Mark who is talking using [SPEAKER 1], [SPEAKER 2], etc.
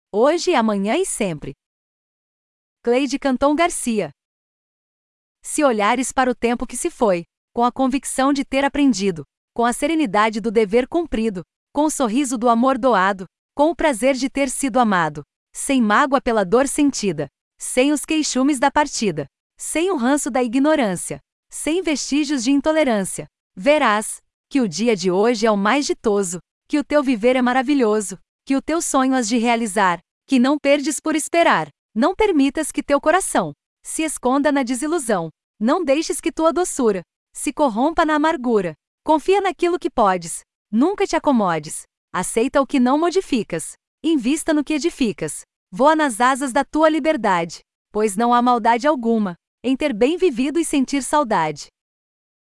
[SPEAKER 1] hoje, amanhã e sempre. Cleide Canton Garcia. Se olhares para o tempo que se foi, com a convicção de ter aprendido, com a serenidade do dever cumprido, com o sorriso do amor doado, com o prazer de ter sido amado, sem mágoa pela dor sentida, sem os queixumes da partida, sem o ranço da ignorância, sem vestígios de intolerância, verás que o dia de hoje é o mais ditoso, que o teu viver é maravilhoso, que o teu sonho has de realizar, que não perdes por esperar, não permitas que teu coração se esconda na desilusão, não deixes que tua doçura se corrompa na amargura, confia naquilo que podes, nunca te acomodes, aceita o que não modificas, invista no que edificas, voa nas asas da tua liberdade, pois não há maldade alguma em ter bem vivido e sentir saudade.